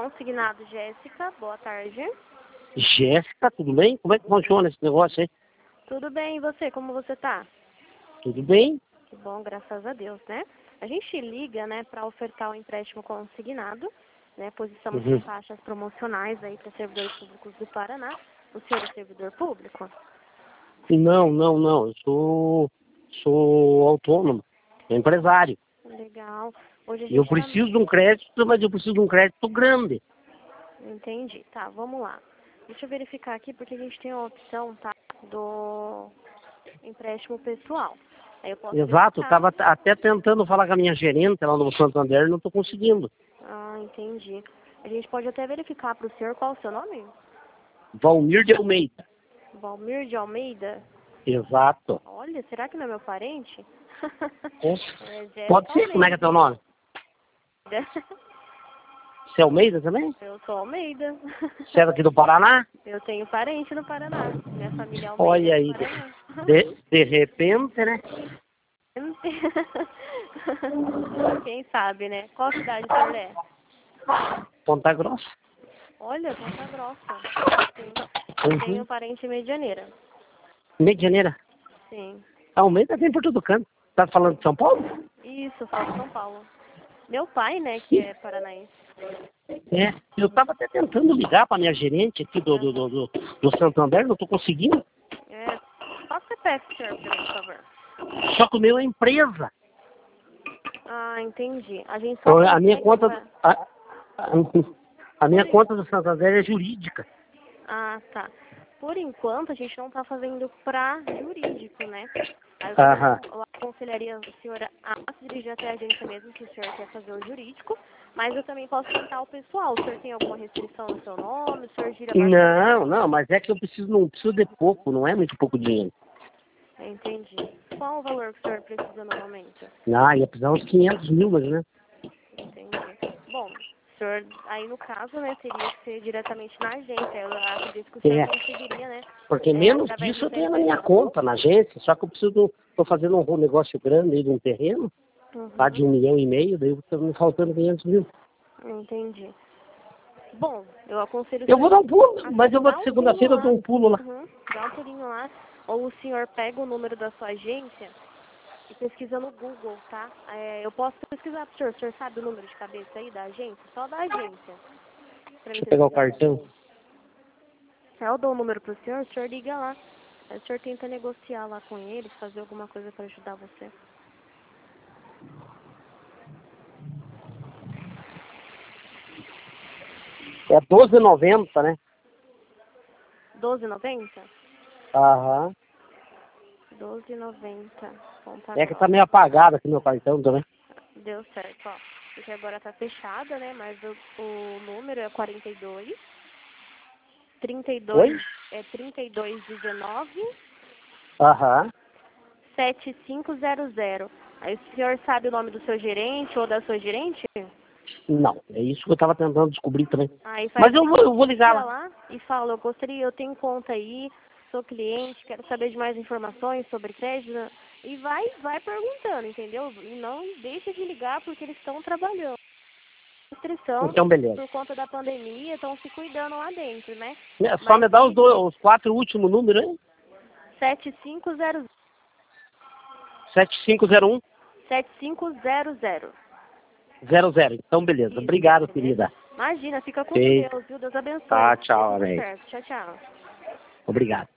Consignado Jéssica, boa tarde. Jéssica, tudo bem? Como é que funciona esse negócio aí? Tudo bem, e você? Como você tá? Tudo bem? Que bom, graças a Deus, né? A gente liga, né, para ofertar o empréstimo consignado, né, pois estamos com taxas promocionais aí para servidores públicos do Paraná. O senhor é servidor público? Não. Eu sou autônomo, sou empresário. Legal. Hoje a E eu gente tá... preciso de um crédito, mas eu preciso de um crédito grande. Entendi. Tá, vamos lá. Deixa eu verificar aqui porque a gente tem a opção, tá, do empréstimo pessoal. Aí eu posso Exato, eu verificar. estava até tentando falar com a minha gerente lá no Santander e não estou conseguindo. Ah, entendi. A gente pode até verificar para o senhor qual o seu nome? Valmir de Almeida. Valmir de Almeida? Exato. Olha, será que não é meu parente? É. Jéssica Pode ser, como é que é teu nome? Almeida. Você é Almeida também? Eu sou Almeida. Você é daqui do Paraná? Eu tenho parente no Paraná. Minha família é Almeida Olha do aí, Paraná. de repente, né? Quem sabe, né? Qual cidade o senhor é? Ponta Grossa. Olha, Ponta Grossa. Sim. Tenho Uhum. parente em Medianeira. Medianeira. Sim. Almeida tem por todo canto. Tá falando de São Paulo? Isso, falo de São Paulo. Meu pai, né, que é paranaense. É. Eu tava até tentando ligar pra minha gerente aqui do Santander, não tô conseguindo. É. Qual que você pede, senhor, pra mim, por favor? Só que o meu é empresa. Ah, entendi. A gente só A minha consegue... conta. A minha conta do Santander é jurídica. Ah, tá. Por enquanto, a gente não está fazendo para jurídico, né? Aí Aham. eu aconselharia a senhora a se dirigir até a agência mesmo, se o senhor quer fazer o jurídico. Mas eu também posso tentar o pessoal. O senhor tem alguma restrição no seu nome? O senhor gira bastante? Não, mas é que eu não preciso de pouco, não é muito pouco dinheiro. Entendi. Qual o valor que o senhor precisa no momento? Ia precisar uns 500 mil, mas né? Entendi. Bom, o senhor, aí no caso, né, teria que ser diretamente na agência. Eu acredito que o senhor É. conseguiria, né? Porque menos Através disso do eu tenho na minha CNPJ. conta, na agência, só que eu preciso, tô fazendo um negócio grande aí de um terreno, tá, de 1,5 milhão, daí tá me faltando 500 mil. Entendi. Bom, eu aconselho o Eu vou dar senhor um pulo, mas eu vou dá de um pulo segunda-feira, eu lá. dou um pulo lá. Dá um pulinho lá. Ou o senhor pega o número da sua agência e pesquisa no Google, tá? Eu posso pesquisar pro senhor. O senhor sabe o número de cabeça aí da agência? Só da agência. Pra mim Deixa eu pegar o pesquisar. cartão. Eu dou o número pro senhor, o senhor liga lá. Aí o senhor tenta negociar lá com eles, fazer alguma coisa pra ajudar você. É 12,90, né? 12,90? Aham. 12,90. Ponta É que tá Grossa. meio apagado aqui meu cartão também. Deu certo, ó. Porque agora tá fechada, né? Mas o número é 42. 32 Oi? é 3219 Aham. 7500. Aí o senhor sabe o nome do seu gerente ou da sua gerente? Não, é isso que eu tava tentando descobrir também. Aí faz Mas o eu seguinte, vou ligar liga lá. lá e fala, eu tenho conta aí, sou cliente, quero saber de mais informações sobre crédito. E vai perguntando, entendeu? E não deixa de ligar porque eles estão trabalhando. Restrição Então, beleza. por conta da pandemia, estão se cuidando lá dentro, né? Só Mas me dá se liga. os 4 últimos números aí. 7500. 7501 7500. 00. Então, beleza. Isso, Obrigado, beleza? querida. Imagina, fica com Feito. Deus, viu? Deus abençoe. Tá, Dê tchau, tudo amém. certo. Tchau, tchau. Obrigado.